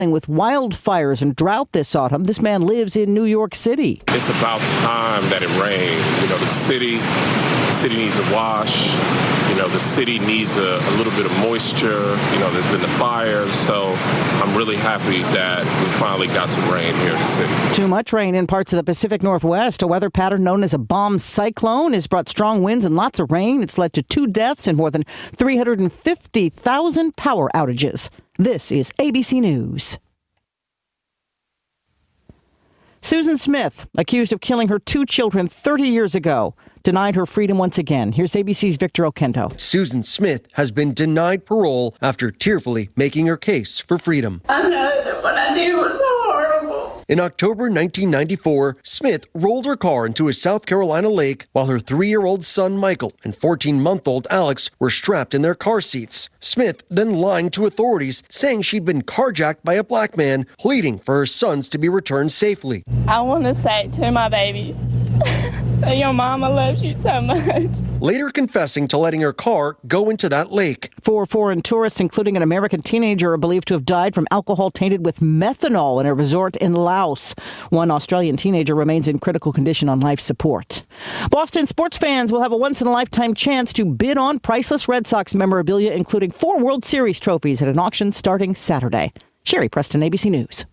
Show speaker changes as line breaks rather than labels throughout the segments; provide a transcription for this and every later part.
With wildfires and drought this autumn, this man lives in New York City.
It's about time that it rained. The city needs a wash. The city needs a little bit of moisture. There's been the fires, so I'm really happy that we finally got some rain here in the city.
Too much rain in parts of the Pacific Northwest. A weather pattern known as a bomb cyclone has brought strong winds and lots of rain. It's led to 2 deaths and more than 350,000 power outages. This is ABC News. Susan Smith, accused of killing her 2 children 30 years ago, denied her freedom once again. Here's ABC's Victor Okendo.
Susan Smith has been denied parole after tearfully making her case for freedom.
I know that what I did was horrible.
In October 1994, Smith rolled her car into a South Carolina lake while her 3-year-old son Michael and 14-month-old Alex were strapped in their car seats. Smith then lying to authorities, saying she'd been carjacked by a black man, pleading for her sons to be returned safely.
I want to say to my babies that your mama loves you so much.
Later confessing to letting her car go into that lake.
4 foreign tourists, including an American teenager, are believed to have died from alcohol tainted with methanol in a resort in Laos. One Australian teenager remains in critical condition on life support. Boston sports fans will have a once-in-a-lifetime chance to bid on priceless Red Sox memorabilia, including 4 World Series trophies at an auction starting Saturday. Sherry Preston, ABC News.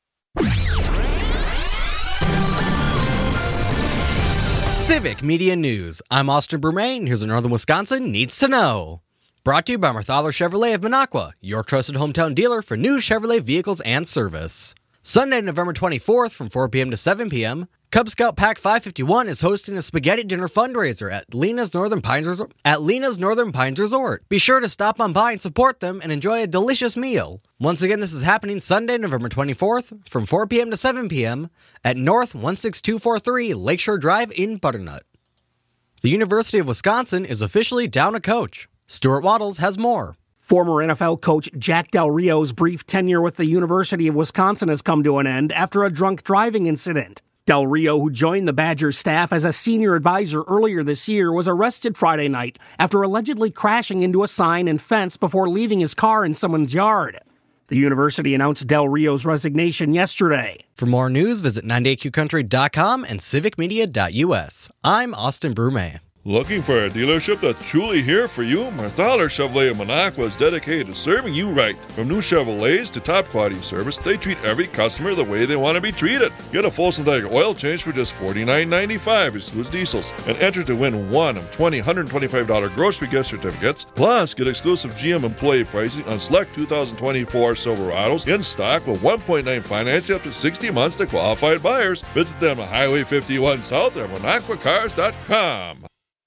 Civic Media News. I'm Austin Brumain, and here's what Northern Wisconsin needs to know. Brought to you by Marthaler Chevrolet of Minocqua, your trusted hometown dealer for new Chevrolet vehicles and service. Sunday, November 24th from 4 p.m. to 7 p.m., Cub Scout Pack 551 is hosting a spaghetti dinner fundraiser at Lena's Northern Pines Resort. Be sure to stop on by and support them and enjoy a delicious meal. Once again, this is happening Sunday, November 24th from 4 p.m. to 7 p.m. at North 16243 Lakeshore Drive in Butternut. The University of Wisconsin is officially down a coach. Stuart Waddles has more.
Former NFL coach Jack Del Rio's brief tenure with the University of Wisconsin has come to an end after a drunk driving incident. Del Rio, who joined the Badgers staff as a senior advisor earlier this year, was arrested Friday night after allegedly crashing into a sign and fence before leaving his car in someone's yard. The university announced Del Rio's resignation yesterday.
For more news, visit 98qcountry.com and civicmedia.us. I'm Austin Brumain.
Looking for a dealership that's truly here for you? Marthaler Chevrolet of Minocqua is dedicated to serving you right. From new Chevrolets to top quality service, they treat every customer the way they want to be treated. Get a full synthetic oil change for just $49.95, excludes diesels, and enter to win one of 20 $125 grocery gift certificates. Plus, get exclusive GM employee pricing on select 2024 Silverados in stock with 1.9 financing up to 60 months to qualified buyers. Visit them at Highway 51 South at MinocquaCars.com.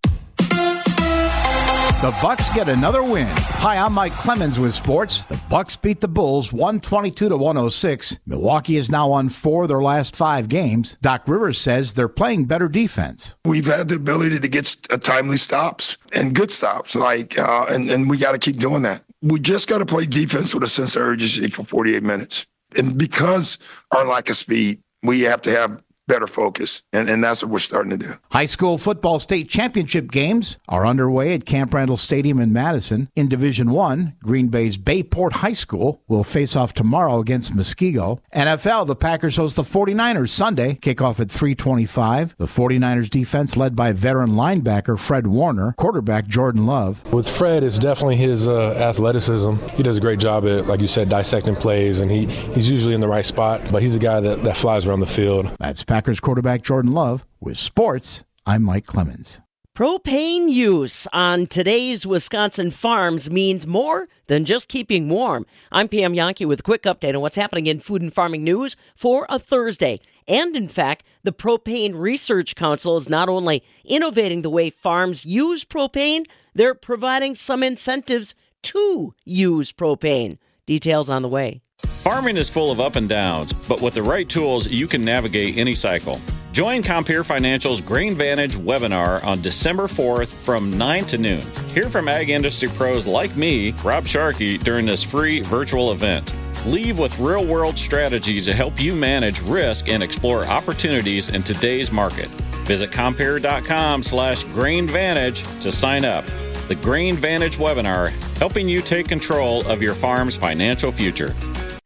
The Bucks get another win. Hi, I'm Mike Clemens with sports. The Bucks beat the Bulls 122-106. Milwaukee is now on 4 of their last 5 games. Doc Rivers says they're playing better defense.
We've had the ability to get timely stops and good stops, and we got to keep doing that. We just got to play defense with a sense of urgency for 48 minutes. And because our lack of speed, we have to have better focus, and that's what we're starting to do.
High school football state championship games are underway at Camp Randall Stadium in Madison. In Division I, Green Bay's Bayport High School will face off tomorrow against Muskego. NFL, the Packers host the 49ers Sunday, kickoff at 3:25. The 49ers defense led by veteran linebacker Fred Warner, quarterback Jordan Love.
With Fred, it's definitely his athleticism. He does a great job at, like you said, dissecting plays, and he's usually in the right spot, but he's a guy that flies around the field.
That's Packers quarterback Jordan Love. With sports, I'm Mike Clemens.
Propane use on today's Wisconsin farms means more than just keeping warm. I'm Pam Yankee with a quick update on what's happening in food and farming news for a Thursday. And in fact, the Propane Research Council is not only innovating the way farms use propane, they're providing some incentives to use propane. Details on the way.
Farming is full of up and downs, but with the right tools, you can navigate any cycle. Join Compeer Financial's GrainVantage webinar on December 4th from 9 to noon. Hear from ag industry pros like me, Rob Sharkey, during this free virtual event. Leave with real-world strategies to help you manage risk and explore opportunities in today's market. Visit Compeer.com/GrainVantage to sign up. The GrainVantage webinar, helping you take control of your farm's financial future.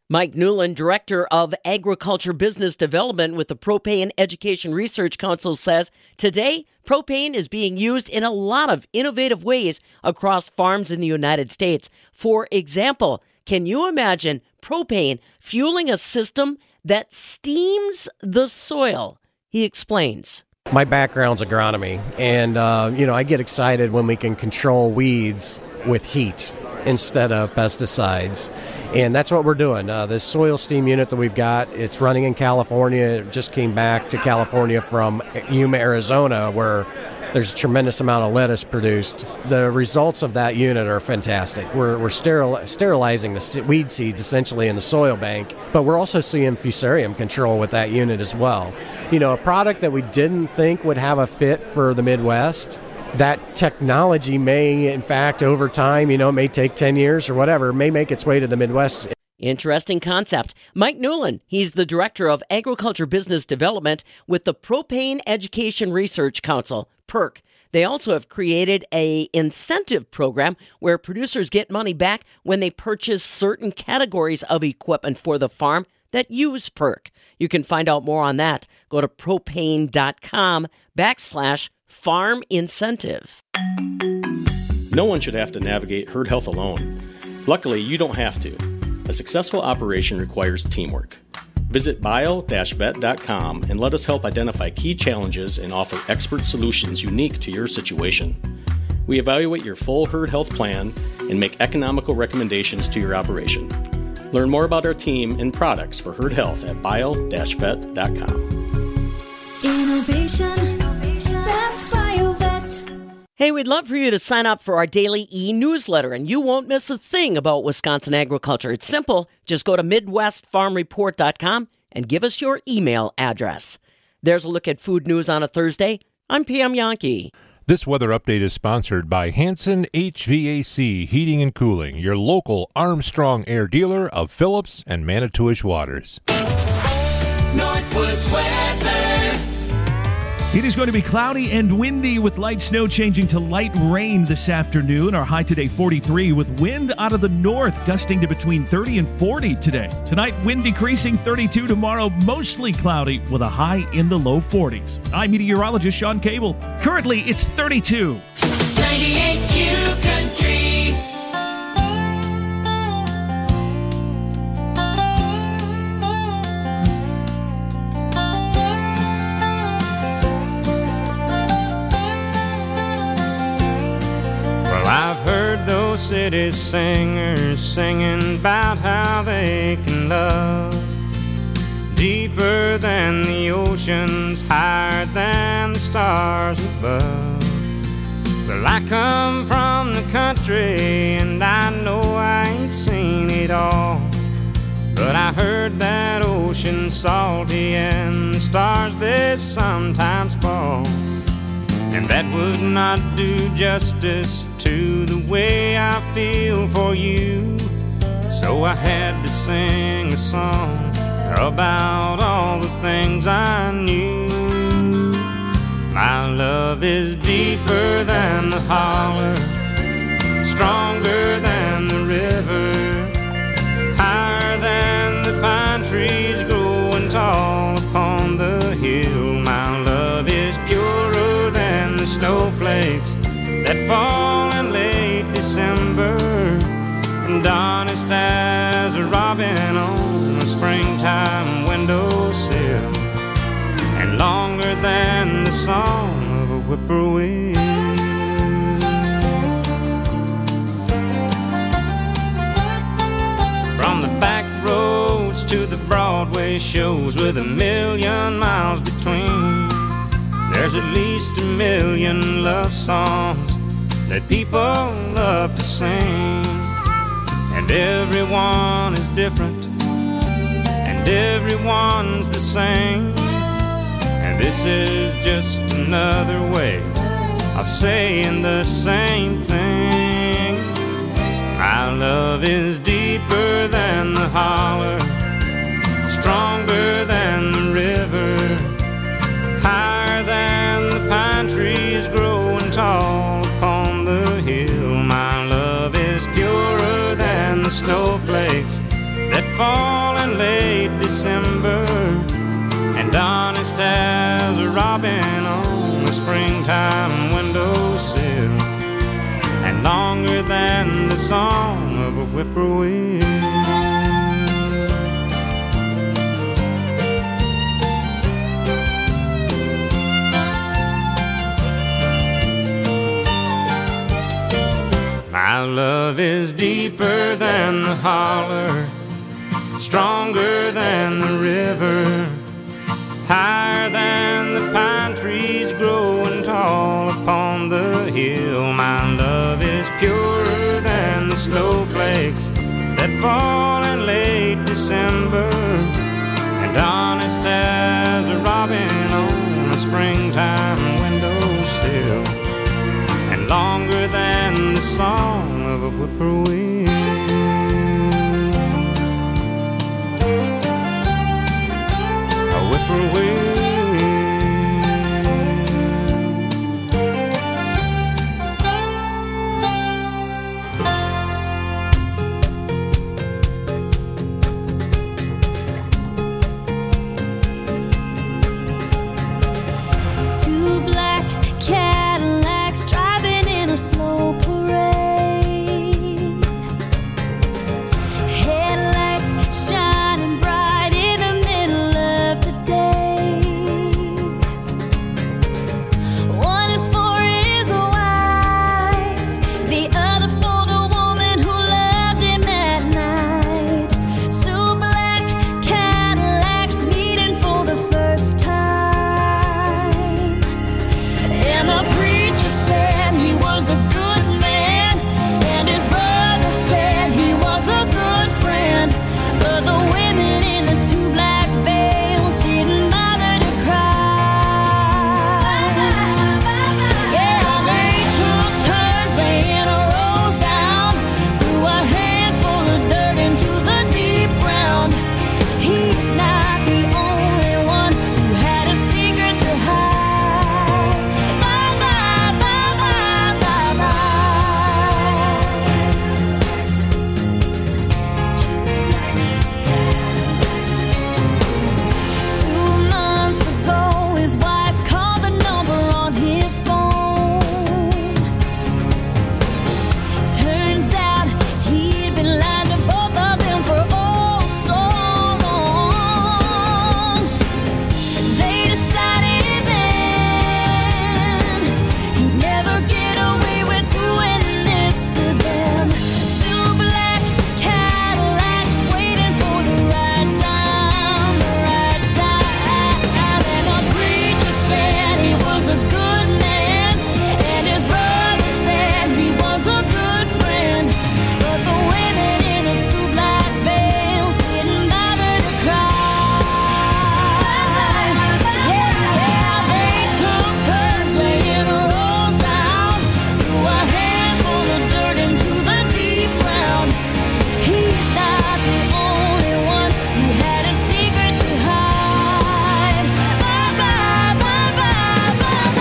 Mike Newland, Director of Agriculture Business Development with the Propane Education Research Council, says today propane is being used in a lot of innovative ways across farms in the United States. For example, can you imagine propane fueling a system that steams the soil? He explains.
My background's agronomy, and I get excited when we can control weeds with heat instead of pesticides. And that's what we're doing. This soil steam unit that we've got, it's running in California. It just came back to California from Yuma, Arizona, where there's a tremendous amount of lettuce produced. The results of that unit are fantastic. We're sterilizing the weed seeds essentially in the soil bank, but we're also seeing fusarium control with that unit as well. A product that we didn't think would have a fit for the Midwest, that technology may, in fact, over time, it may take 10 years or whatever, may make its way to the Midwest.
Interesting concept. Mike Newland, he's the Director of Agriculture Business Development with the Propane Education Research Council, PERC. They also have created an incentive program where producers get money back when they purchase certain categories of equipment for the farm that use PERC. You can find out more on that. Go to propane.com/farm incentive.
No one should have to navigate herd health alone. Luckily, you don't have to. A successful operation requires teamwork. Visit bio-vet.com and let us help identify key challenges and offer expert solutions unique to your situation. We evaluate your full herd health plan and make economical recommendations to your operation. Learn more about our team and products for herd health at bio-vet.com.
Innovation, that's BioVet.
Hey, we'd love for you to sign up for our daily e-newsletter, and you won't miss a thing about Wisconsin agriculture. It's simple. Just go to MidwestFarmReport.com and give us your email address. There's a look at food news on a Thursday. I'm Pam Yankee.
This weather update is sponsored by Hanson HVAC Heating and Cooling, your local Armstrong Air dealer of Phillips and Manitowish Waters.
Northwoods weather.
It is going to be cloudy and windy with light snow changing to light rain this afternoon. Our high today 43 with wind out of the north gusting to between 30 and 40 today. Tonight wind decreasing 32. Tomorrow mostly cloudy with a high in the low 40s. I'm meteorologist Sean Cable. Currently it's 32.
98 Q Country.
I've heard those city singers singing about how they can love deeper than the oceans, higher than the stars above. Well, I come from the country and I know I ain't seen it all, but I heard that ocean's salty and the stars they sometimes fall. And that would not do justice to the way I feel for you. So I had to sing a song about all the things I knew. My love is deeper than the holler, stronger than the river, higher than the pine trees growing tall upon the hill. My love is purer than the snowflakes that fall in late December, and honest as a robin on a springtime windowsill, and longer than the song of a whippoorwill. From the back roads to the Broadway shows with 1,000,000 miles between, there's at least 1,000,000 love songs that people love to sing. And everyone is different, and everyone's the same. And this is just another way of saying the same thing. My love is deeper than the holler, stronger than the river, higher than the pine trees growing tall upon the hill. My love is purer than the snowflakes that fall late December, and honest as a robin on a springtime windowsill, and longer than the song of a whippoorwill. My love is deeper than the holler, stronger than the river, higher than the pine trees growing tall upon the hill. My love is purer than the snowflakes that fall in late December, and honest as a robin on a springtime windowsill, and longer than the song of a whippoorwill. A whippoorwill.
Two black Cadillacs driving in a slow parade. Headlights shining bright in the middle of the day. One is for his wife, the other for the woman who loved him at night. Two black Cadillacs meeting for the first time. And the preacher said he was a good man, and his brother said he was a good friend. But the women in the two black veils didn't bother to cry. Yeah, they took turns laying a rose down, threw a handful of dirt into the deep ground. He's not the only one who had a secret to hide. Bye, bye, bye, bye, bye, bye. 2 months ago, his wife called the number on his phone. Turns out he'd been lying to both of them for oh so long. They decided then he'd never get away with doing this to them. Two black Cadillacs waiting for the right time, the right time. And the preacher said he was a good man, and his brother said he was a good friend. But the women in the two black veils didn't bother to cry. Yeah, they took turns laying a rose down, threw a handful of dirt into the deep ground. He's not the only one who had a secret to hide. Bye, bye, bye, bye, bye,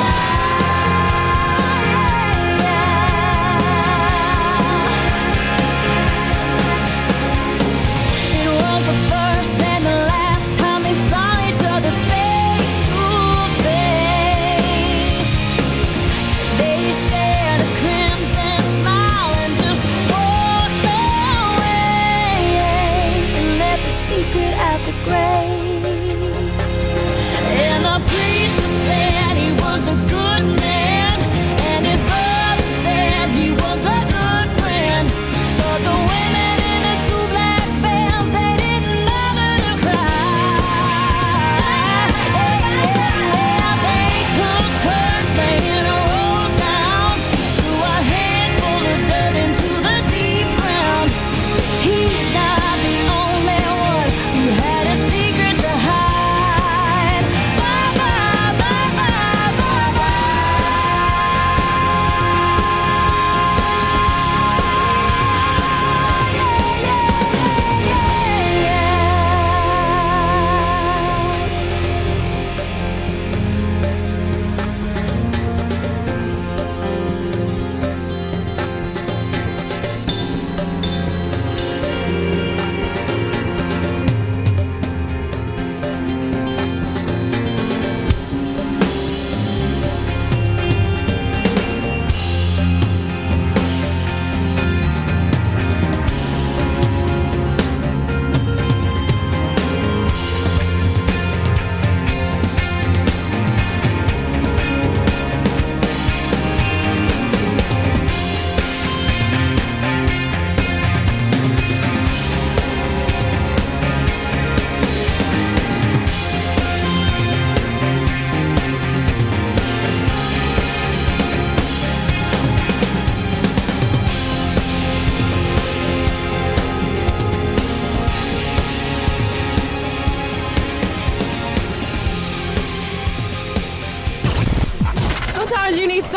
It was the first and the last time they saw each other face to face. They shared a crimson smile and just walked away and left the secret at the grave. And the preacher said he was a good man, and his brother said he was a good friend. But the women in the two black veils, they didn't bother to cry. They took turns laying a rose down, threw a handful of dirt into the deep ground. He's not the only one who had a secret to hide. Bye, bye,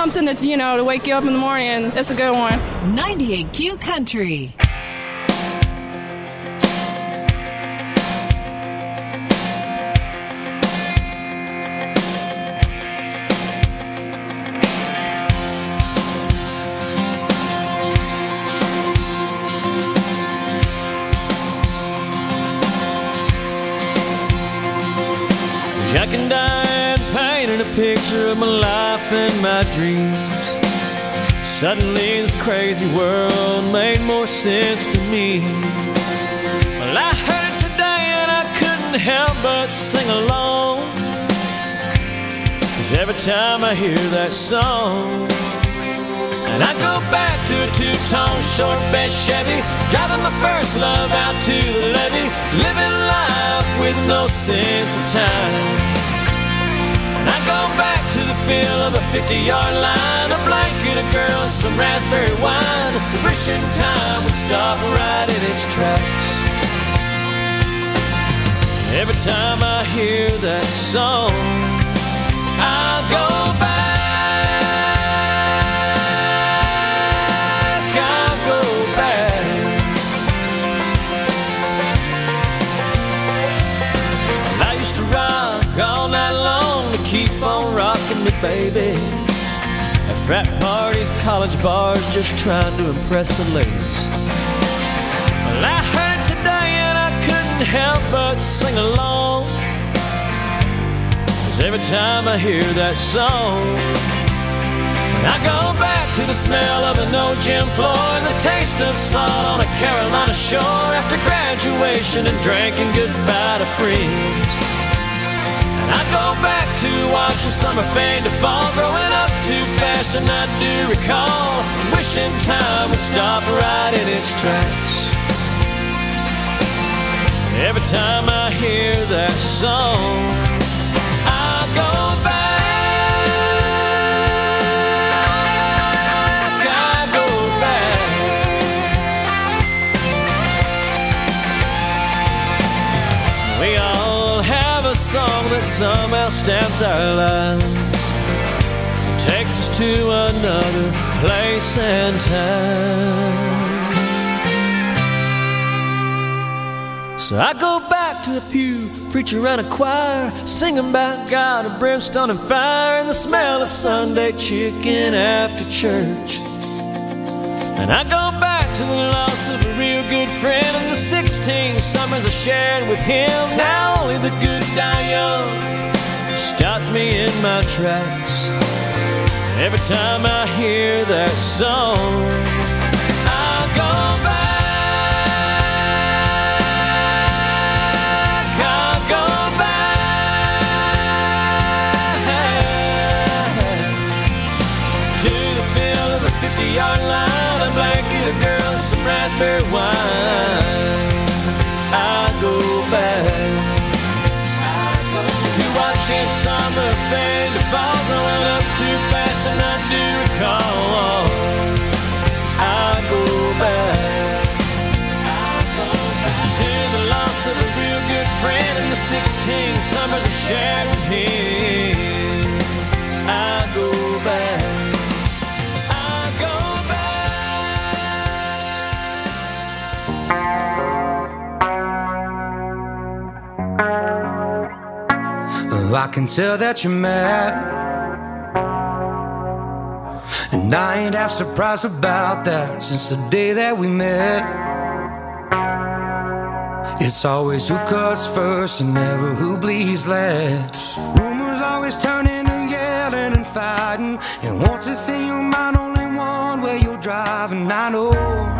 something to, to wake you up in the morning, and it's a good one.
98Q Country.
Jack and Diane painted a picture of my life and my dreams. Suddenly this crazy world made more sense to me. Well, I heard it today and I couldn't help but sing along, 'cause every time I hear that song, and I go back to a two-tone short bed Chevy, driving my first love out to the levee, living life with no sense of time. And I go back to the feel of a 50-yard line, a blanket, a girl, some raspberry wine, wishing time would stop right in its tracks. Every time I hear that song, I'll go back. All night long to keep on rocking me, baby. At frat parties, college bars, just trying to impress the ladies. Well, I heard it today and I couldn't help but sing along, 'cause every time I hear that song, I go back to the smell of an old gym floor and the taste of salt on a Carolina shore after graduation and drinking goodbye to friends. I go back to watching summer fade to fall, growing up too fast and I do recall, wishing time would stop right in its tracks. Every time I hear that song, I go back, I go back. We all have a song that somehow stamped our lives, takes us to another place and time. So I go back to the pew, preacher and a choir, singing about God and brimstone and fire, and the smell of Sunday chicken after church. And I go back to the loss of a real good friend and the 16 summers I shared with him. Now only the good die young stops me in my tracks. Every time I hear that song, I go back, I go back to the feel of a 50-yard line, a blanket, a girl, some raspberry wine. I go back to watching summer fade to fall, growing up too fast and I do recall. I go back to the loss of a real good friend and the 16 summers I shared with him. I go back.
I can tell that you're mad, and I ain't half surprised about that since the day that we met. It's always who cuts first and never who bleeds last. Rumors always turning to yelling and fighting, and once it's in your mind only one way you're driving. I know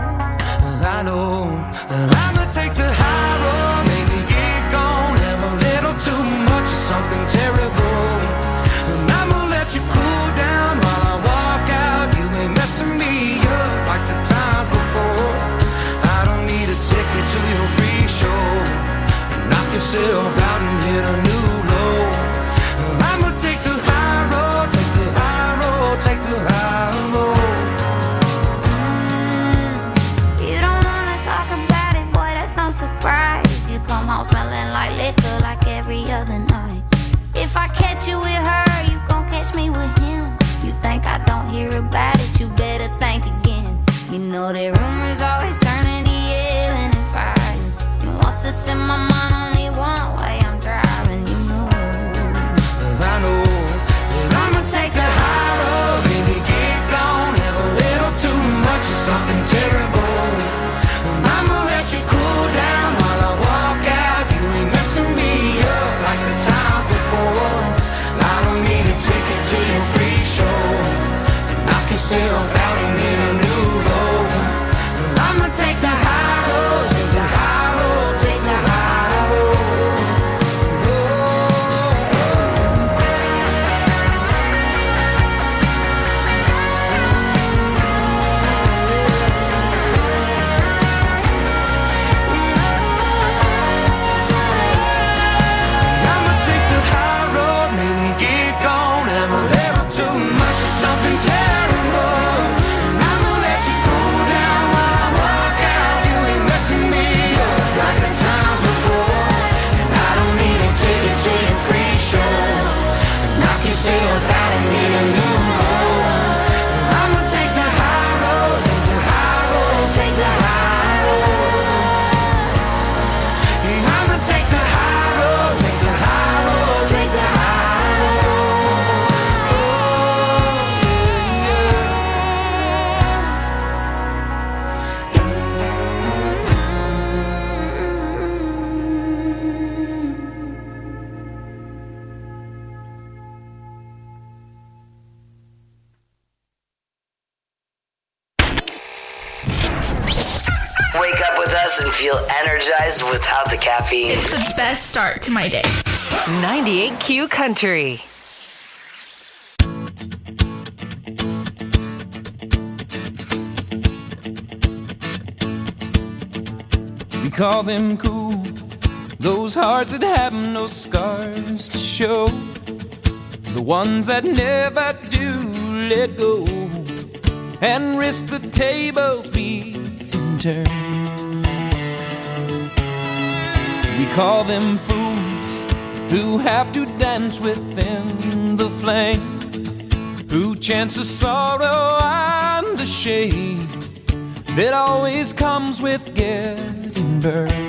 I'ma take the high road, maybe get gone, have a little too much of something terrible, and I'ma let you cool down while I walk out. You ain't messing me up like the times before. I don't need a ticket to your free show. Knock yourself out and hit a new low. I'ma take the high road, take the high road, take the high road.
You don't wanna talk about it, boy, that's no surprise. You come home smelling like liquor like every other night. If I catch you with her, you gon' catch me with him. You think I don't about it, you better think again. You know that rumors always turning to yelling and fighting. And wants to send my mind only one way, I'm driving, you know.
I know that I'ma take the high road, baby, get gone. Have a little too much of something terrible. And I'ma let you cool down while I walk out. You ain't messing me up like the times before. I don't need a ticket to your free show. And knock yourself out and get a new road. I'ma take the high road, take the high road, take the high road. I'ma take the high road, maybe get gone. Have a little too much of something terrible. And I'ma let you cool down while I walk out. You ain't messing me up like the times before. And I don't need a ticket to your free show. Knock yourself out and get a new road. I'ma take the high road, take the high road, take the high road. Yeah, I'ma take the high road, take the high road, take the high
Wake up with us and feel energized without the caffeine.
It's the best start to my day.
98Q Country.
We call them cool, those hearts that have no scars to show, the ones that never do let go and risk the tables being turned. We call them fools who have to dance within the flame, who chance the sorrow and the shame that always comes with getting burned.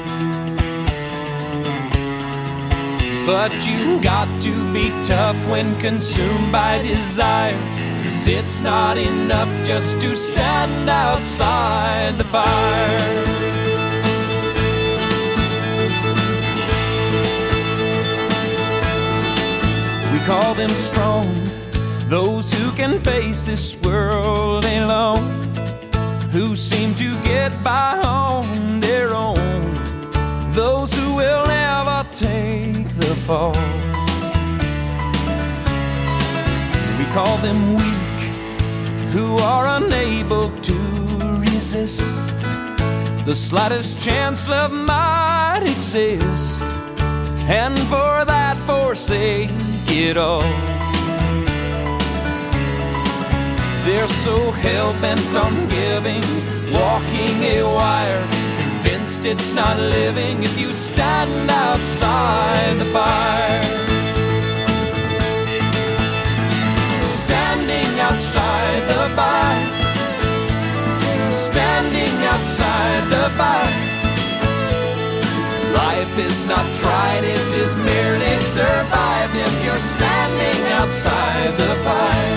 But you got to be tough when consumed by desire, 'cause it's not enough just to stand outside the fire. We call them strong, those who can face this world alone, who seem to get by on their own, those who will never take the fall. We call them weak, who are unable to resist the slightest chance love might exist, and for that forsake it all. They're so hell-bent on giving, walking a wire, convinced it's not living if you stand outside the fire. Standing outside the fire, standing outside the fire. Life is not tried, it is merely survived if you're standing outside the fire.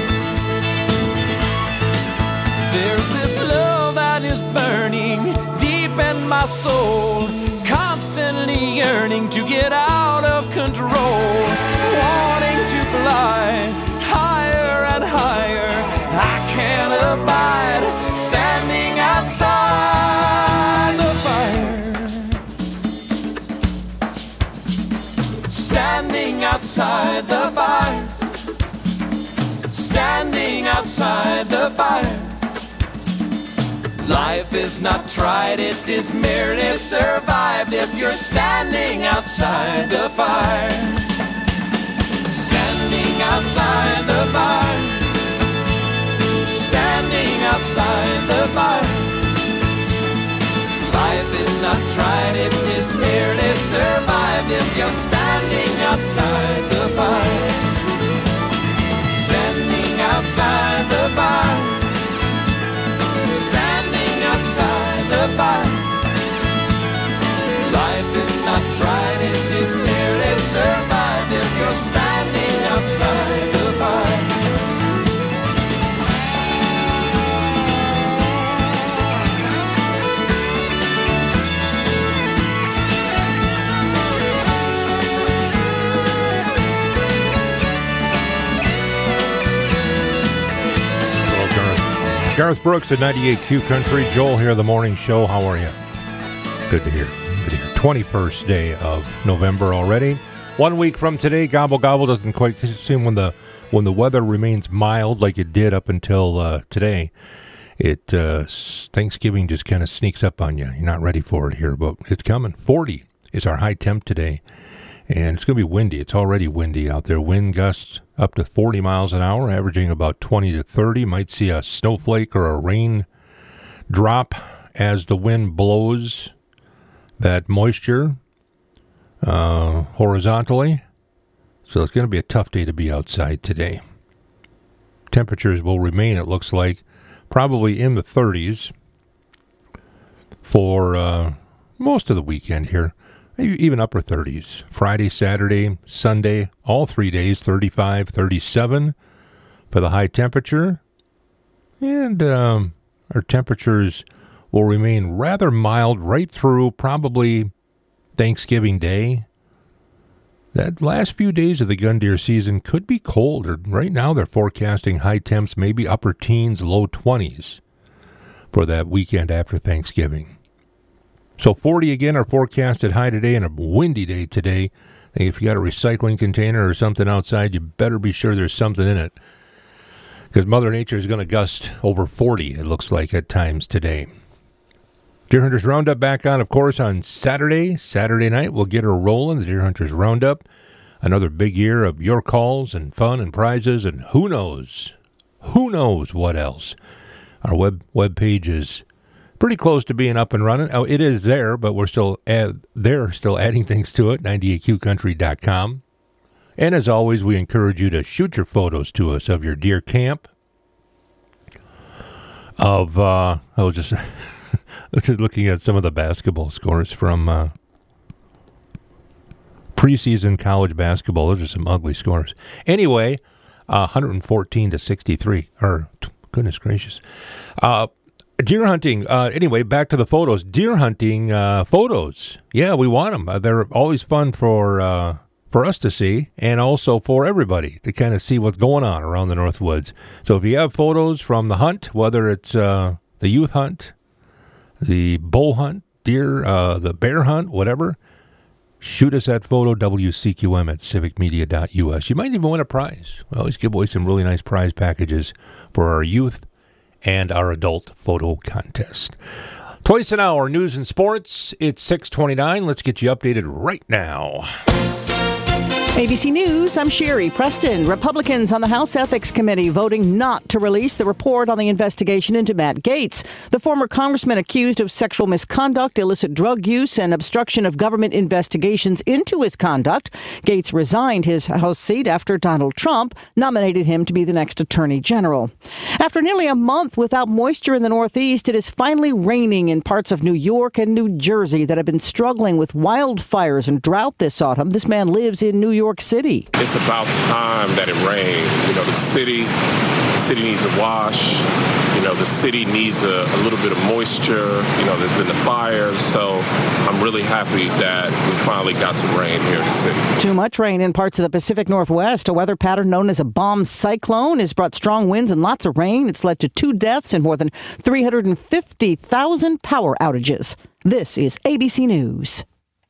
There's this love that is burning deep in my soul, constantly yearning to get out of control, wanting to fly higher and higher. I can't abide standing outside the fire. Standing outside the fire. Standing outside the fire. Life is not tried, it is merely survived if you're standing outside the fire. Standing outside the fire. Standing outside the fire. Life is not tried, it is merely survived if you're standing outside the fire. Standing outside the fire.
Garth Brooks at 98Q Country. Joel here, the morning show. How are you? Good to hear. 21st day of November already. 1 week from today, gobble gobble doesn't quite seem when the weather remains mild like it did up until today. Thanksgiving just kind of sneaks up on you. You're not ready for it here, but it's coming. 40 is our high temp today, and it's going to be windy. It's already windy out there. Wind gusts up to 40 miles an hour, averaging about 20 to 30. Might see a snowflake or a rain drop as the wind blows that moisture horizontally. So it's going to be a tough day to be outside today. Temperatures will remain, it looks like, probably in the 30s for most of the weekend here. Maybe even upper 30s. Friday, Saturday, Sunday, all 3 days, 35, 37 for the high temperature. And our temperatures will remain rather mild right through probably Thanksgiving Day. That last few days of the gun deer season could be cold. Right now they're forecasting high temps, maybe upper teens, low 20s for that weekend after Thanksgiving. So 40 again are forecasted high today and a windy day today. If you got a recycling container or something outside, you better be sure there's something in it, because Mother Nature is going to gust over 40, it looks like, at times today. Deer Hunters Roundup back on, of course, on Saturday. Saturday night, we'll get her rolling, the Deer Hunters Roundup. Another big year of your calls and fun and prizes, and who knows what else. Our web page is pretty close to being up and running. Oh, it is there, but we're still adding things to it, 98qcountry.com. And as always, we encourage you to shoot your photos to us of your deer camp. I was just looking at some of the basketball scores from preseason college basketball. Those are some ugly scores. Anyway, 114 to 63. Goodness gracious. Deer hunting. Anyway, back to the photos. Deer hunting photos. Yeah, we want them. They're always fun for us to see, and also for everybody to kind of see what's going on around the North Woods. So if you have photos from the hunt, whether it's the youth hunt, the bull hunt, deer, the bear hunt, whatever, shoot us that photo, WCQM at civicmedia.us. You might even win a prize. We always give away some really nice prize packages for our youth and our adult photo contest. Twice an hour, news and sports. It's 6:29. Let's get you updated right now.
ABC News, I'm Sherry Preston. Republicans on the House Ethics Committee voting not to release the report on the investigation into Matt Gaetz, the former congressman accused of sexual misconduct, illicit drug use, and obstruction of government investigations into his conduct. Gaetz resigned his House seat after Donald Trump nominated him to be the next Attorney General. After nearly a month without moisture in the Northeast, it is finally raining in parts of New York and New Jersey that have been struggling with wildfires and drought this autumn. This man lives in New York City.
It's about time that it rained. You know, the city needs a wash. You know, the city needs a little bit of moisture. You know, there's been the fires, so I'm really happy that we finally got some rain here in the city.
Too much rain in parts of the Pacific Northwest. A weather pattern known as a bomb cyclone has brought strong winds and lots of rain. It's led to 2 deaths and more than 350,000 power outages. This is ABC News.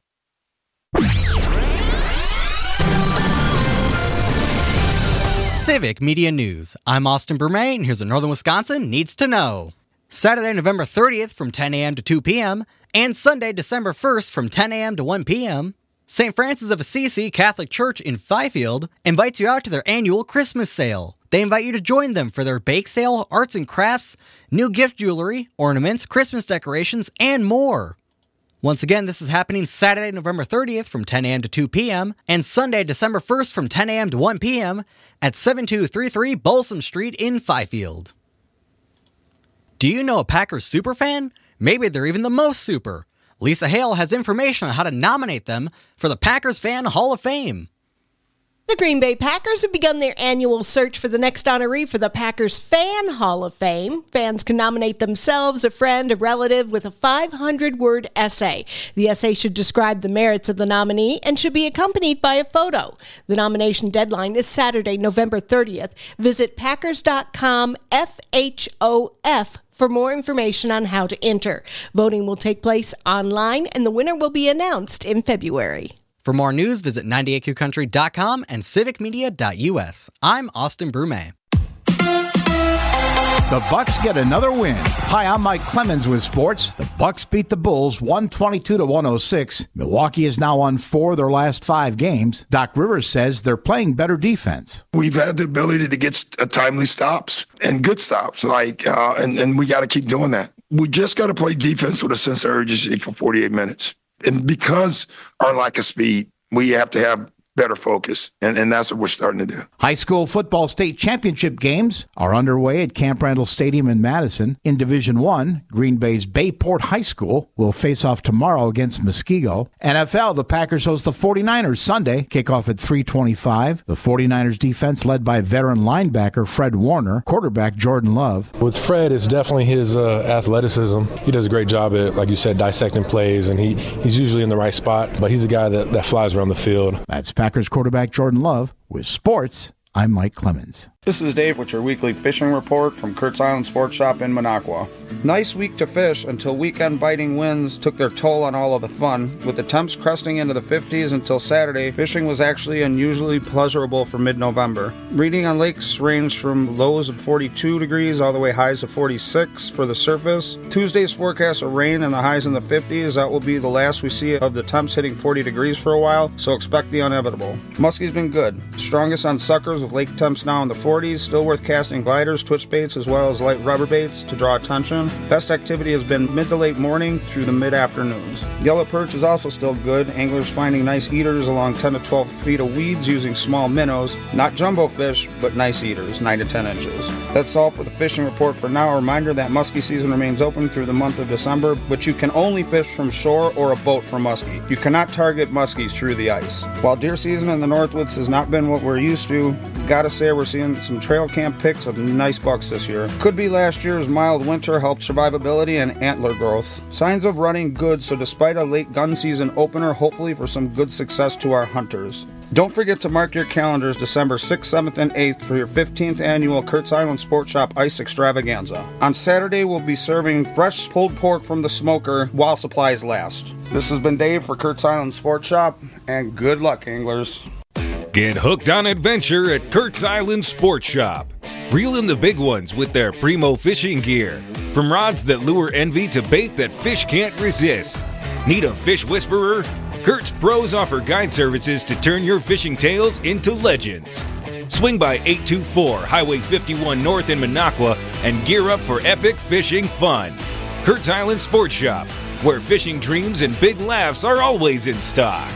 Civic Media News. I'm Austin Bermay, and here's what Northern Wisconsin needs to know. Saturday, November 30th from 10 a.m. to 2 p.m., and Sunday, December 1st from 10 a.m. to 1 p.m., St. Francis of Assisi Catholic Church in Fifield invites you out to their annual Christmas sale. They invite you to join them for their bake sale, arts and crafts, new gift jewelry, ornaments, Christmas decorations, and more. Once again, this is happening Saturday, November 30th from 10 a.m. to 2 p.m. and Sunday, December 1st from 10 a.m. to 1 p.m. at 7233 Balsam Street in Fifield. Do you know a Packers superfan? Maybe they're even the most super. Lisa Hale has information on how to nominate them for the Packers Fan Hall of Fame.
The Green Bay Packers have begun their annual search for the next honoree for the Packers Fan Hall of Fame. Fans can nominate themselves, a friend, a relative with a 500-word essay. The essay should describe the merits of the nominee and should be accompanied by a photo. The nomination deadline is Saturday, November 30th. Visit Packers.com FHOF for more information on how to enter. Voting will take place online, and the winner will be announced in February.
For more news, visit 98QCountry.com and civicmedia.us. I'm Austin Brume.
The Bucks get another win. Hi, I'm Mike Clemens with sports. The Bucks beat the Bulls 122-106. Milwaukee is now on 4 of their last 5 games. Doc Rivers says they're playing better defense.
We've had the ability to get timely stops and good stops, and we got to keep doing that. We just got to play defense with a sense of urgency for 48 minutes. And because our lack of speed, we have to have better focus, and that's what we're starting to do.
High school football state championship games are underway at Camp Randall Stadium in Madison. In Division I, Green Bay's Bayport High School will face off tomorrow against Muskego. NFL, the Packers host the 49ers Sunday, kickoff at 3:25. The 49ers defense led by veteran linebacker Fred Warner, quarterback Jordan Love.
With Fred, it's definitely his athleticism. He does a great job at, like you said, dissecting plays, and he's usually in the right spot, but he's a guy that flies around the field.
That's Packers quarterback Jordan Love. With sports, I'm Mike Clemens.
This is Dave with your weekly fishing report from Kurt's Island Sports Shop in Minocqua. Nice week to fish until weekend biting winds took their toll on all of the fun. With the temps cresting into the 50s until Saturday, fishing was actually unusually pleasurable for mid-November. Reading on lakes ranged from lows of 42 degrees all the way highs of 46 for the surface. Tuesday's forecast of rain and the highs in the 50s. That will be the last we see of the temps hitting 40 degrees for a while, so expect the inevitable. Muskie's been good. Strongest on suckers with lake temps now in the 40s. Still worth casting gliders, twitch baits, as well as light rubber baits to draw attention. Best activity has been mid to late morning through the mid-afternoons. Yellow perch is also still good. Anglers finding nice eaters along 10 to 12 feet of weeds using small minnows. Not jumbo fish, but nice eaters, 9 to 10 inches. That's all for the fishing report for now. A reminder that muskie season remains open through the month of December, but you can only fish from shore or a boat for muskie. You cannot target muskies through the ice. While deer season in the Northwoods has not been what we're used to, gotta say we're seeing some trail camp picks of nice bucks this year. Could be last year's mild winter helped survivability and antler growth. Signs of running good, so despite a late gun season opener, hopefully for some good success to our hunters. Don't forget to mark your calendars December 6th, 7th, and 8th for your 15th annual Kurt's Island Sports Shop Ice Extravaganza. On Saturday, we'll be serving fresh pulled pork from the smoker while supplies last. This has been Dave for Kurt's Island Sports Shop, and good luck, anglers.
Get hooked on adventure at Kurt's Island Sports Shop. Reel in the big ones with their primo fishing gear. From rods that lure envy to bait that fish can't resist. Need a fish whisperer? Kurt's pros offer guide services to turn your fishing tales into legends. Swing by 824 Highway 51 North in Minocqua and gear up for epic fishing fun. Kurt's Island Sports Shop, where fishing dreams and big laughs are always in stock.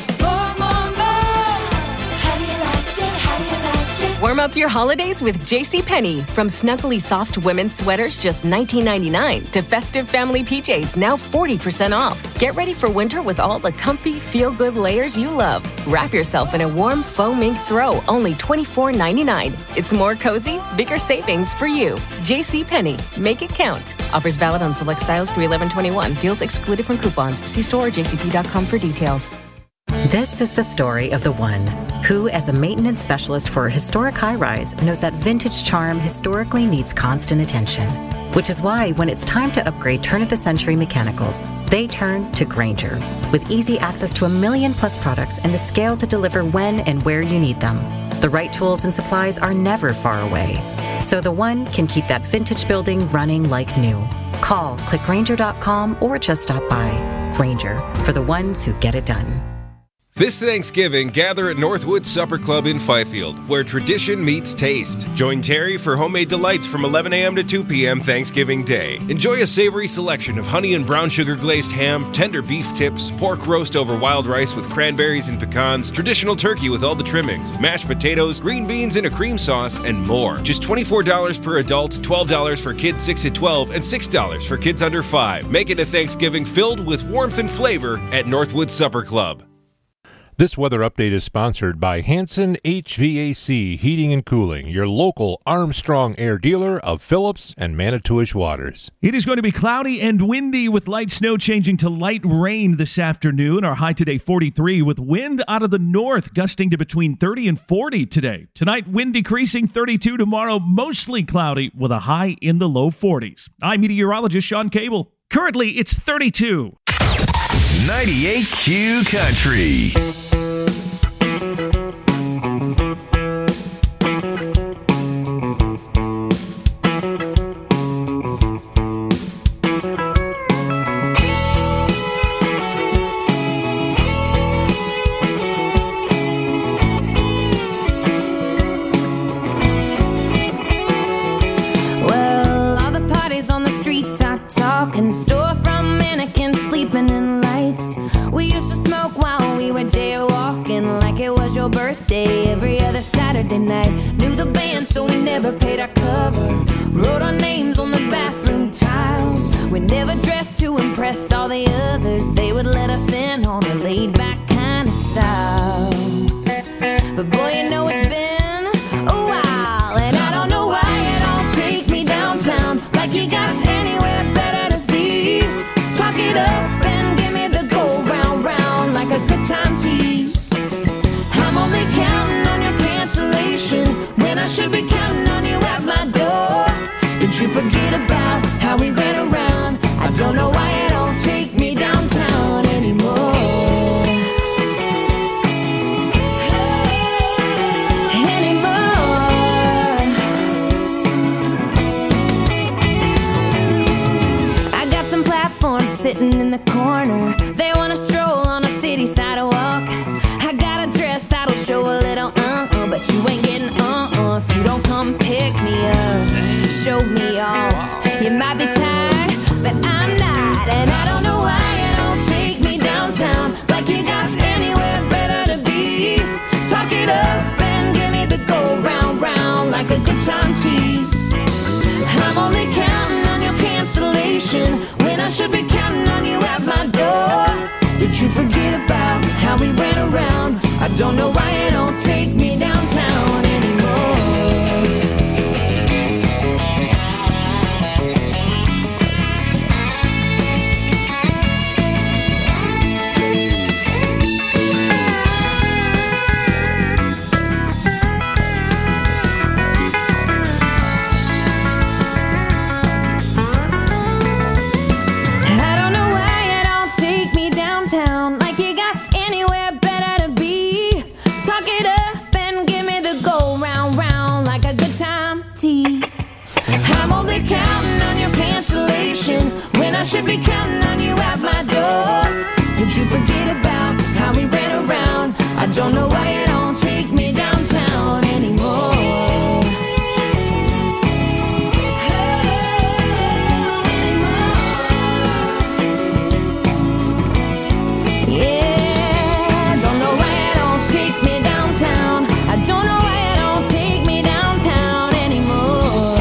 Warm up your holidays with JCPenney. From snuggly soft women's sweaters just $19.99 to festive family PJs now 40% off. Get ready for winter with all the comfy, feel-good layers you love. Wrap yourself in a warm faux mink throw, only $24.99. It's more cozy, bigger savings for you. JCPenney. Make it count. Offers valid on select styles through 11/21. Deals excluded from coupons. See store or jcp.com for details.
This is the story of the one who, as a maintenance specialist for a historic high-rise, knows that vintage charm historically needs constant attention. Which is why, when it's time to upgrade turn-of-the-century mechanicals, they turn to Grainger. With easy access to 1 million-plus products and the scale to deliver when and where you need them. The right tools and supplies are never far away. So the one can keep that vintage building running like new. Call, click Grainger.com, or just stop by. Grainger, for the ones who get it done.
This Thanksgiving, gather at Northwood Supper Club in Fifield, where tradition meets taste. Join Terry for homemade delights from 11 a.m. to 2 p.m. Thanksgiving Day. Enjoy a savory selection of honey and brown sugar glazed ham, tender beef tips, pork roast over wild rice with cranberries and pecans, traditional turkey with all the trimmings, mashed potatoes, green beans in a cream sauce, and more. Just $24 per adult, $12 for kids 6 to 12, and $6 for kids under 5. Make it a Thanksgiving filled with warmth and flavor at Northwood Supper Club.
This weather update is sponsored by Hanson HVAC Heating and Cooling, your local Armstrong Air dealer of Phillips and Manitowish Waters.
It is going to be cloudy and windy with light snow changing to light rain this afternoon. Our high today 43 with wind out of the north gusting to between 30 and 40 today. Tonight wind decreasing 32, tomorrow mostly cloudy with a high in the low 40s. I'm meteorologist Sean Cable. Currently it's 32.
98Q Country.
Well, all the parties on the streets are talking, storefront mannequins sleeping in lights. We used to smoke while we were jaywalking, like it was your birthday every other Saturday night. Knew the band, so we never paid our cover. Wrote our names on the bathroom tiles. We never dressed to impress all the others. They would let us in on a laid-back kind of style. But boy, you know it's been a while, and I don't know why you don't take me downtown, like you got anywhere better to be. Talk it up and give me the go round, round, like a good time tease. I'm only counting on your cancellation when I should be counting on you at my door. Did you forget about how we ran around? I don't know why you don't take me downtown anymore. Sitting in the corner, they wanna stroll on a city sidewalk. I got a dress that'll show a little but you ain't getting if you don't come pick me up, show me off. You might be tired, but I'm not, and I don't know why you don't take me downtown, like you got anywhere better to be. Talk it up and give me the go round, round, like a good time tease. I'm only counting on your cancellation when I should be counting on you at my door. Did you forget about how we ran around? I don't know why you don't take me downtown anymore. Counting on your cancellation when I should be counting on you at my door. Did you forget about how we ran around? I don't know why you don't take me downtown anymore. Yeah, don't know why you don't take me downtown. I don't know why you don't take me downtown anymore.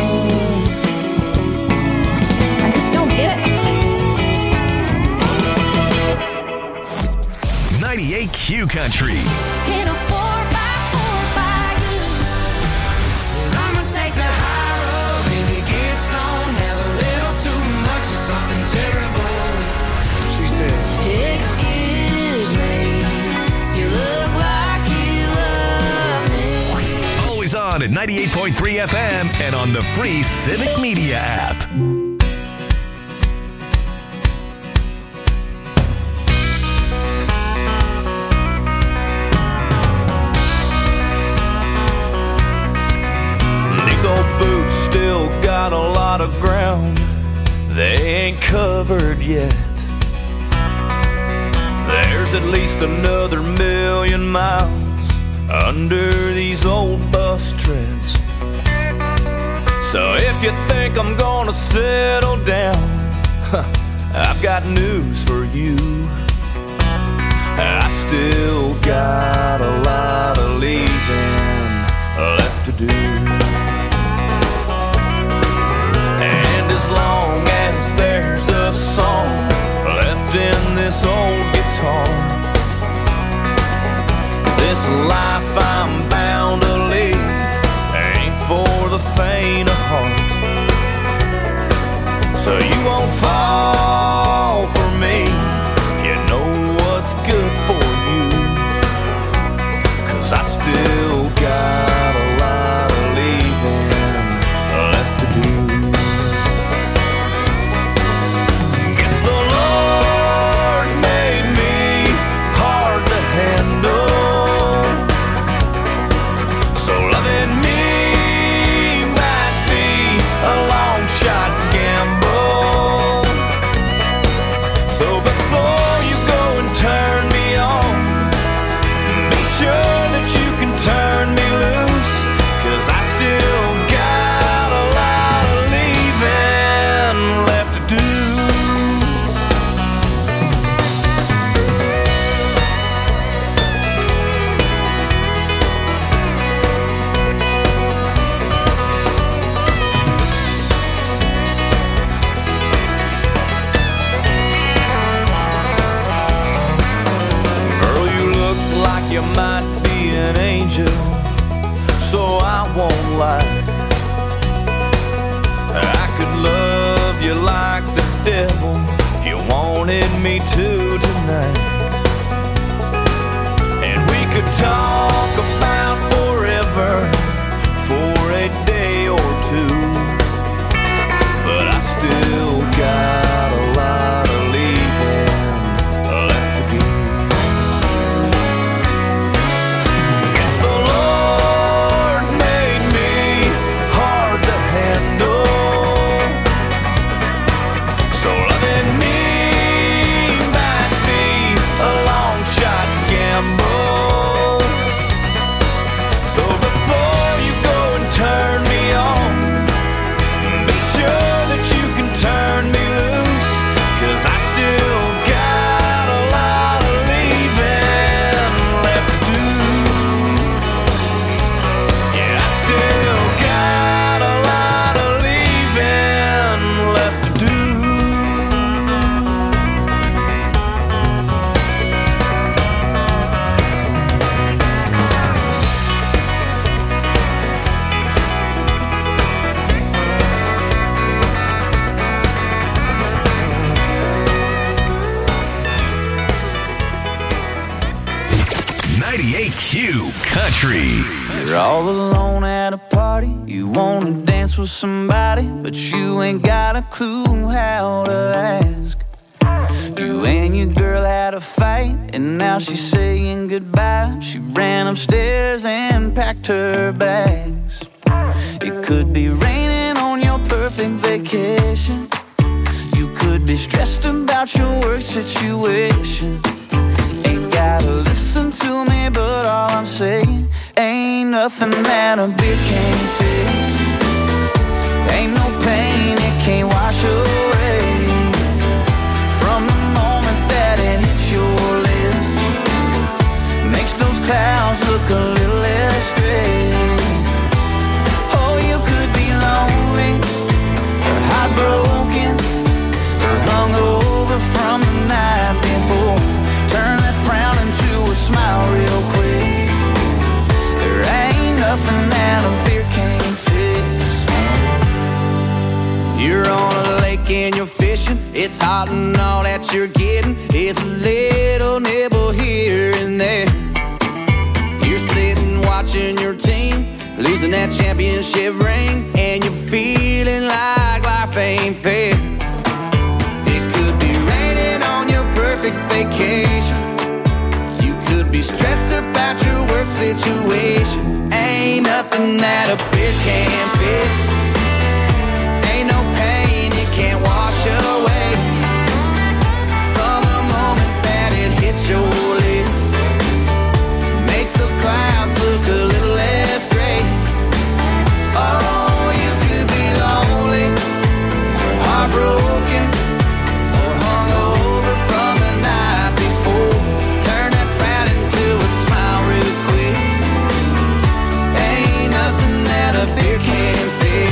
98Q Country.
In a 4x4 buggy.
I'ma take the high road, maybe get stoned, have a little too much of something terrible. She said,
Excuse me, you look like you love me.
Always on at 98.3 FM and on the free Civic Media app.
Old boots still got a lot of ground they ain't covered yet. There's at least another 1,000,000 miles under these old bus treads. So if you think I'm gonna settle down, I've got news for you. I still got a lot of leaving left to do. As long as there's a song left in this old guitar, This life I'm bound to live ain't for the faint of heart. So you won't fall for me. You know what's good for you. 'Cause I still got a lot of leaving left to do. Guess the Lord made me hard to handle. So loving me might be a long shot gamble. So before you go and turn me on, be sure that you can turn me loose. 'Cause I still got a lot of leaving left to do. Girl, you look like you might be an angel, so I won't lie. I could love you like the devil if you wanted me to tonight. And we could talk about forever for a day or two. But I still got a lot of leaving left to do. Guess the Lord made me hard to handle. So loving me might be a long shot gamble. So before you go and turn me on, be sure that you can turn me loose. 'Cause I still got a lot of leaving left to do. Yeah, I still got a lot of leaving left to do.
Q Country.
You're all alone at a party. You wanna dance with somebody, but you ain't got a clue how to ask. You and your girl had a fight, and now she's saying goodbye. She ran upstairs and packed her bags. It could be raining on your perfect vacation. You could be stressed about your work situation. Ain't gotta listen to me, but all I'm saying ain't nothing that a beer can't fix. Ain't no pain it can't wash away. From the moment that it hits your lips, makes those clouds look a little less gray. Oh, you could be lonely, or heartbroken, or hungover from the night before. Turn that frown into a smile real quick. There ain't nothing that a beer can't fix. You're on a lake and you're fishing. It's hot and all that you're getting is a little nibble here and there. You're sitting watching your team losing that championship ring, and you're feeling like life ain't fair. It could be raining on your perfect vacation. You could be stressed about your work situation. Ain't nothing that a beer can't fix. Ain't no pain it can't wash away. From the moment that it hits your lips, makes those clouds look a little less gray. Oh, you could be lonely, or heartbroken, or hungover from the night before. Turn that frown into a smile real quick. Ain't nothing that a beer can't fix.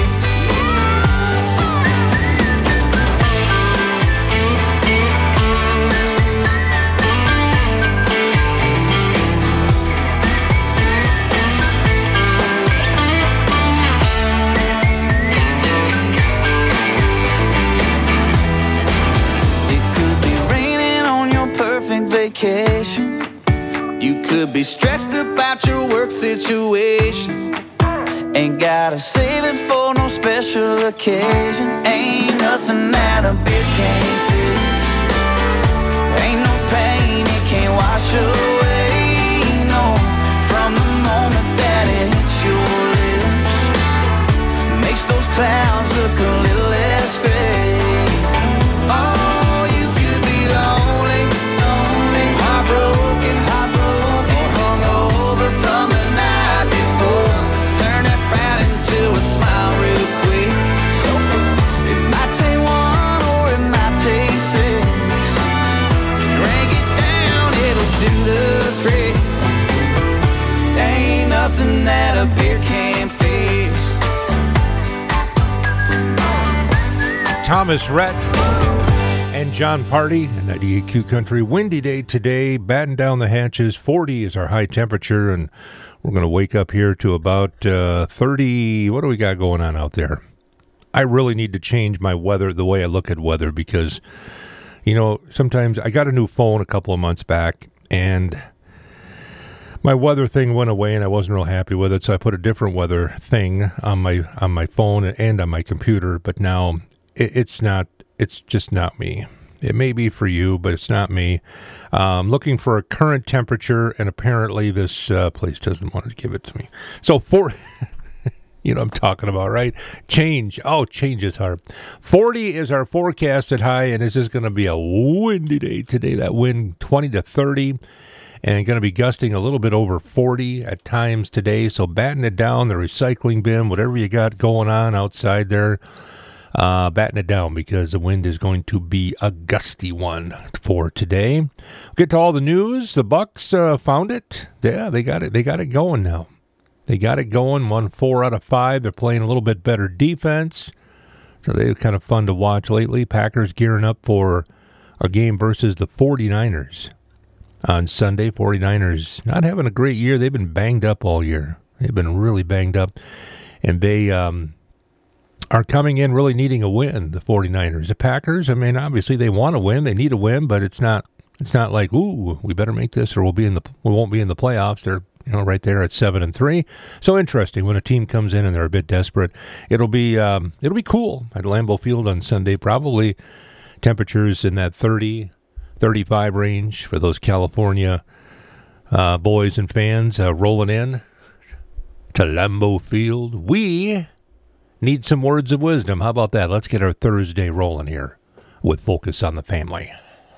to be stressed about your work situation. Ain't gotta save it for no special occasion. Ain't nothing that a beer can't fix. Ain't no pain it can't wash away. No, from the moment that it hits your lips, makes those clouds look a little less gray. Oh, you could be lonely, lonely, heartbroken, heartbroken, or hungover from the night before. Turn that frown into a smile real quick. So it might take one or it might take six. Drink it down, it'll do the trick. Ain't nothing that a beer can't fix.
Thomas Rhett and John Party in 98Q Country. Windy day today, batten down the hatches. 40 is our high temperature, and we're going to wake up here to about 30. What do we got going on out there? I really need to change my weather, the way I look at weather, because, you know, sometimes I got a new phone a couple of months back, and my weather thing went away, and I wasn't real happy with it, so I put a different weather thing on my phone and on my computer, but now it's just not me. It may be for you, but it's not me. Looking for a current temperature, and apparently this place doesn't want to give it to me. So you know what I'm talking about, right? Change. Oh, change is hard. 40 is our forecasted high, and this is going to be a windy day today. That wind 20 to 30, and going to be gusting a little bit over 40 at times today. So batten it down, the recycling bin, whatever you got going on outside there. Batten it down because the wind is going to be a gusty one for today. We'll get to all the news. The Bucks found it. Yeah, they got it. They got it going now. They got it going. Won 4 out of 5. They're playing a little bit better defense, so they're kind of fun to watch lately. Packers gearing up for a game versus the 49ers on Sunday. 49ers not having a great year. They've been banged up all year. They've been really banged up, and they are coming in really needing a win, the 49ers. The Packers, I mean, obviously they want to win. They need a win, but it's not like, ooh, we better make this or we won't be in the playoffs. They're, you know, right there at 7-3. So interesting when a team comes in and they're a bit desperate. It'll be cool at Lambeau Field on Sunday. Probably temperatures in that 30, 35 range for those California boys and fans rolling in to Lambeau Field. We need some words of wisdom. How about that? Let's get our Thursday rolling here with Focus on the Family.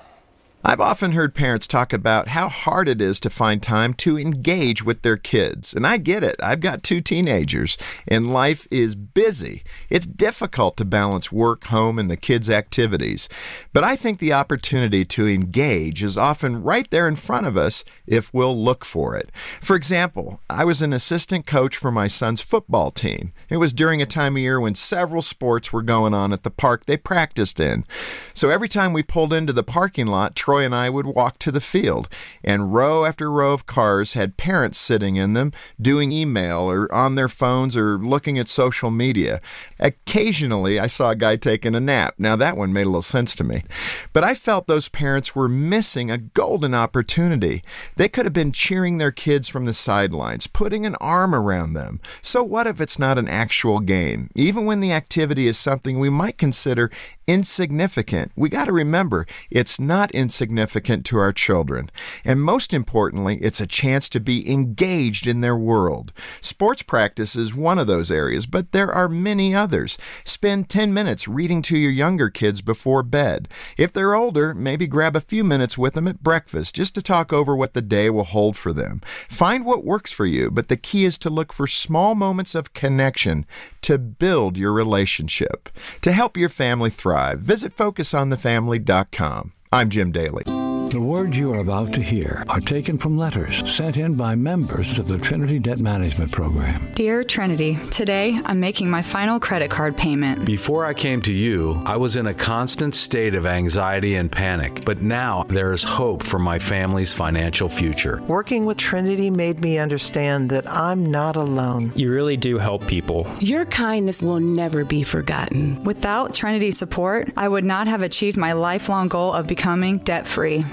I've often heard parents talk about how hard it is to find time to engage with their kids. And I get it. I've got 2 teenagers, and life is busy. It's difficult to balance work, home, and the kids' activities. But I think the opportunity to engage is often right there in front of us if we'll look for it. For example, I was an assistant coach for my son's football team. It was during a time of year when several sports were going on at the park they practiced in. So every time we pulled into the parking lot, Troy and I would walk to the field, and row after row of cars had parents sitting in them doing email or on their phones or looking at social media. Occasionally, I saw a guy taking a nap. Now, that one made a little sense to me. But I felt those parents were missing a golden opportunity. They could have been cheering their kids from the sidelines, putting an arm around them. So what if it's not an actual game? Even when the activity is something we might consider insignificant, we got to remember it's not insignificant to our children. And most importantly, it's a chance to be engaged in their world. Sports practice is one of those areas, but there are many others. Spend 10 minutes reading to your younger kids before bed. If they're older, maybe grab a few minutes with them at breakfast just to talk over what the day will hold for them. Find what works for you, but the key is to look for small moments of connection to build your relationship. To help your family thrive, visit FocusOnTheFamily.com. I'm Jim Daly.
The words you are about to hear are taken from letters sent in by members of the Trinity Debt Management Program.
Dear Trinity, today I'm making my final credit card payment.
Before I came to you, I was in a constant state of anxiety and panic, but now there is hope for my family's financial future.
Working with Trinity made me understand that I'm not alone.
You really do help people.
Your kindness will never be forgotten.
Without Trinity's support, I would not have achieved my lifelong goal of becoming debt-free.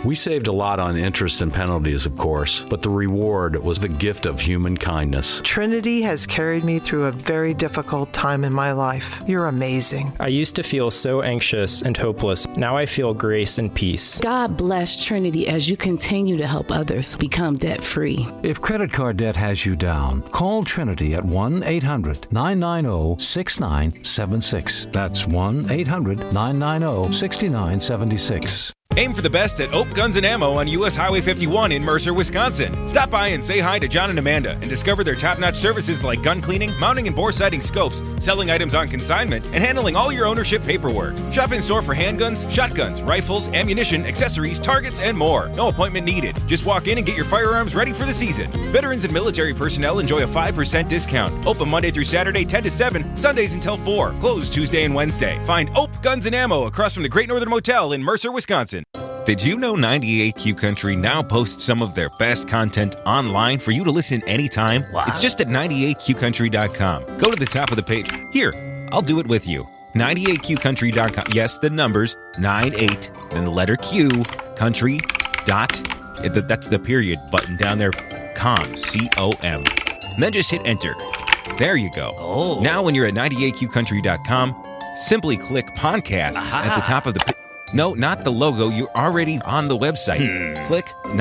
We saved a lot on interest and penalties, of course, but the reward was the gift of human kindness.
Trinity has carried me through a very difficult time in my life. You're amazing.
I used to feel so anxious and hopeless. Now I feel grace and peace.
God bless Trinity as you continue to help others become debt-free.
If credit card debt has you down, call Trinity at 1-800-990-6976. That's 1-800-990-6976.
Aim for the best at Oak Guns and Ammo on U.S. Highway 51 in Mercer, Wisconsin. Stop by and say hi to John and Amanda and discover their top-notch services like gun cleaning, mounting and bore sighting scopes, selling items on consignment, and handling all your ownership paperwork. Shop in-store for handguns, shotguns, rifles, ammunition, accessories, targets, and more. No appointment needed. Just walk in and get your firearms ready for the season. Veterans and military personnel enjoy a 5% discount. Open Monday through Saturday 10 to 7, Sundays until 4. Closed Tuesday and Wednesday. Find Oak Guns and Ammo across from the Great Northern Motel in Mercer, Wisconsin. Did you know 98Q Country now posts some of their best content online for you to listen anytime? Wow. It's just at 98qcountry.com. Go to the top of the page. Here, I'll do it with you. 98qcountry.com. Yes, the numbers, 98, then the letter Q, country, that's the period button down there, com, C-O-M. And then just hit enter. There you go. Oh. Now when you're at 98qcountry.com, simply click podcast at the top of the page. No, not the logo. You're already on the website. Click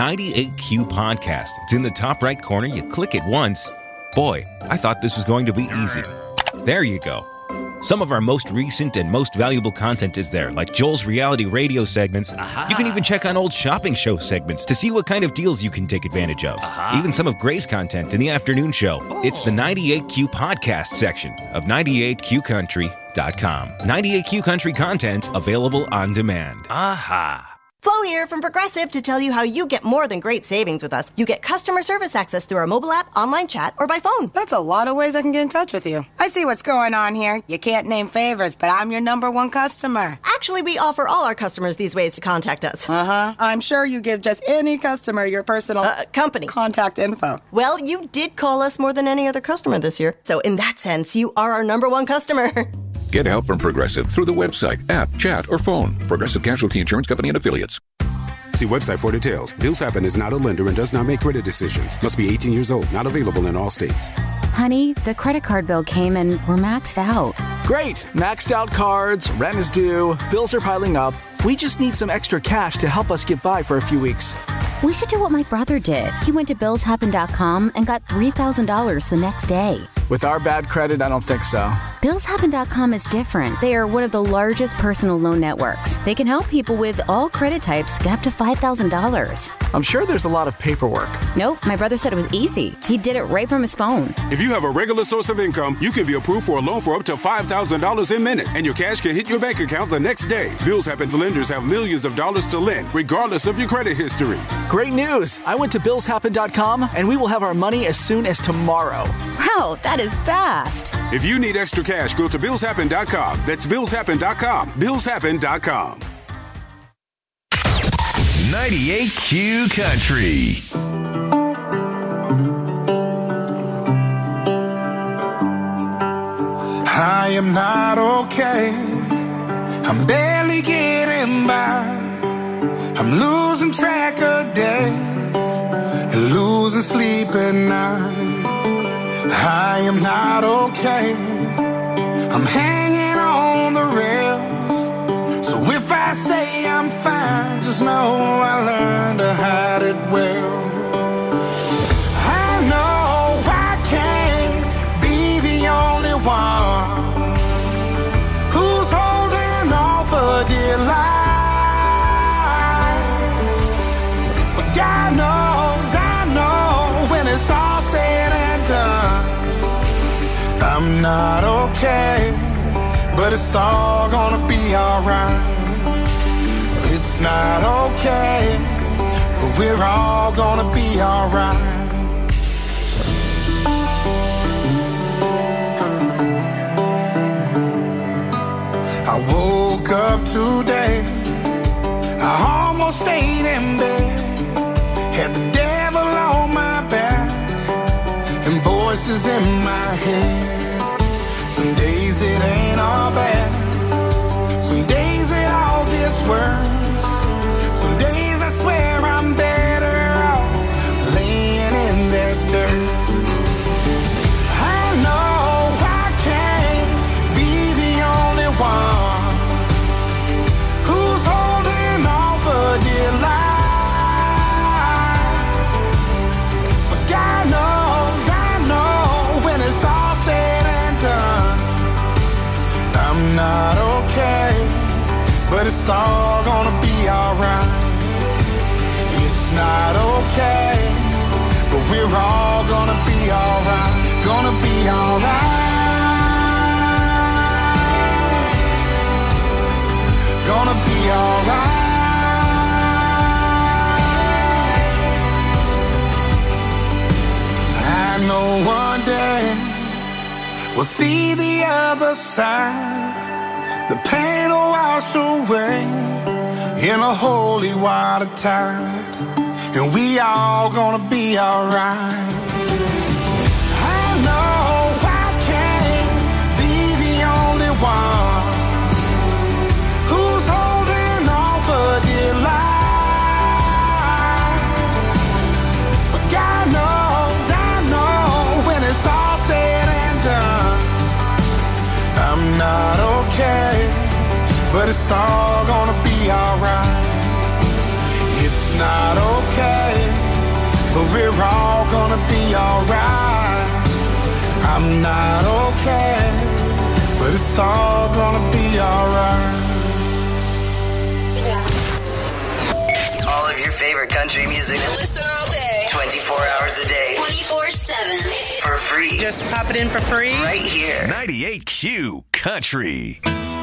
98Q Podcast. It's in the top right corner. You click it once. Boy, I thought this was going to be easy. There you go. Some of our most recent and most valuable content is there, like Joel's reality radio segments. You can even check on old shopping show segments to see what kind of deals you can take advantage of. Even some of Gray's content in the afternoon show. It's the 98Q Podcast section of 98qcountry.com. 98Q Country content available on demand.
Flo here from Progressive to tell you how you get more than great savings with us. You get customer service access through our mobile app, online chat, or by phone.
That's a lot of ways I can get in touch with you. I see what's going on here. You can't name favorites, but I'm your #1 customer.
Actually, we offer all our customers these ways to contact us.
I'm sure you give just any customer your personal
company
contact info.
Well, you did call us more than any other customer this year. So in that sense, you are our #1 customer.
Get help from Progressive through the website, app, chat, or phone. Progressive Casualty Insurance Company and Affiliates.
See website for details. Bills Happen is not a lender and does not make credit decisions. Must be 18 years old. Not available in all states.
Honey, the credit card bill came and we're maxed out.
Great. Maxed out cards, rent is due, bills are piling up. We just need some extra cash to help us get by for a few weeks.
We should do what my brother did. He went to billshappen.com and got $3,000 the next day.
With our bad credit, I don't think so.
Billshappen.com is different. They are one of the largest personal loan networks. They can help people with all credit types get up to $5,000.
I'm sure there's a lot of paperwork.
Nope, my brother said it was easy. He did it right from his phone.
If you have a regular source of income, you can be approved for a loan for up to $5,000 in minutes, and your cash can hit your bank account the next day. Bills Happen's lenders have millions of dollars to lend, regardless of your credit history.
Great news! I went to billshappen.com, and we will have our money as soon as tomorrow.
Wow, that is fast.
If you need extra cash, go to billshappen.com. That's billshappen.com. Billshappen.com.
98Q Country.
I am not okay. I'm barely getting by. I'm losing track of days and losing sleep at night. I am not okay. I'm hanging on the rails. So if I say I'm fine, just know I learned to hide it well. I know I can't be the only one who's holding on for dear life. But God knows, I know when it's all said and done, I'm not okay, but it's all gonna be alright. It's not okay, but we're all gonna be alright. I woke up today, I almost stayed in bed, had the devil on my back and voices in my head. Some days it ain't all bad, some days it all gets worse. Some days I swear it's all gonna be alright. It's not okay, but we're all gonna be alright. Gonna be alright. Gonna be alright. I know one day we'll see the other side. The pain will wash away in a holy water tide, and we all gonna be alright. I know I can't be the only one who's holding on for dear life, but God knows, I know when it's all said and done, I'm not okay, but it's all gonna be alright. It's not okay, but we're all gonna be alright. I'm not okay, but it's all gonna be alright.
All of your favorite country music.
Listen all day.
24 hours a day.
24/7.
For free.
Just pop it in for free.
Right here.
98Q Country.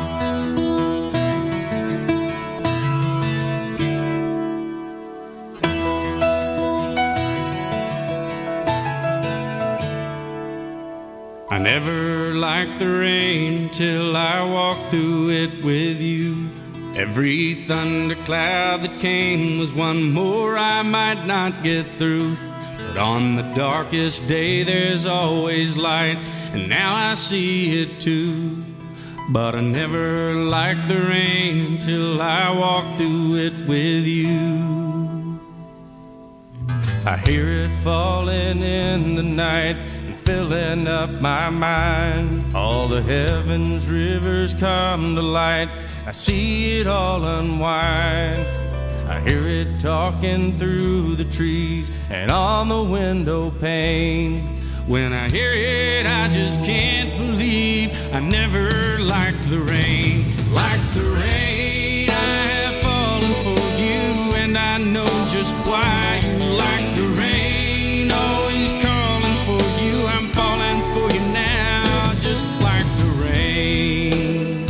I never liked the rain till I walked through it with you. Every thundercloud that came was one more I might not get through. But on the darkest day there's always light, and now I see it too. But I never liked the rain till I walked through it with you. I hear it falling in the night, filling up my mind. All the heavens rivers come to light. I see it all unwind. I hear it talking through the trees and on the window pane. When I hear it, I just can't believe I never liked the rain. Like the rain, I have fallen for you, and I know just why you like the rain. Always calling for you, I'm falling for you now, just like the rain.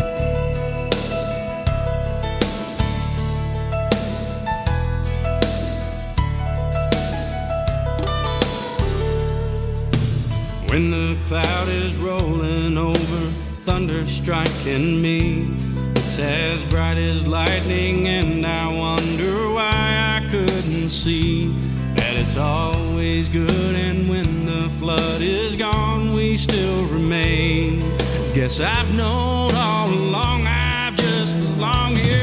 When the cloud is rolling over, thunder striking me, it's as bright as lightning, and I wonder why I couldn't see that it's always good, and when the flood is gone, we still remain. Guess I've known all along, I've just belonged here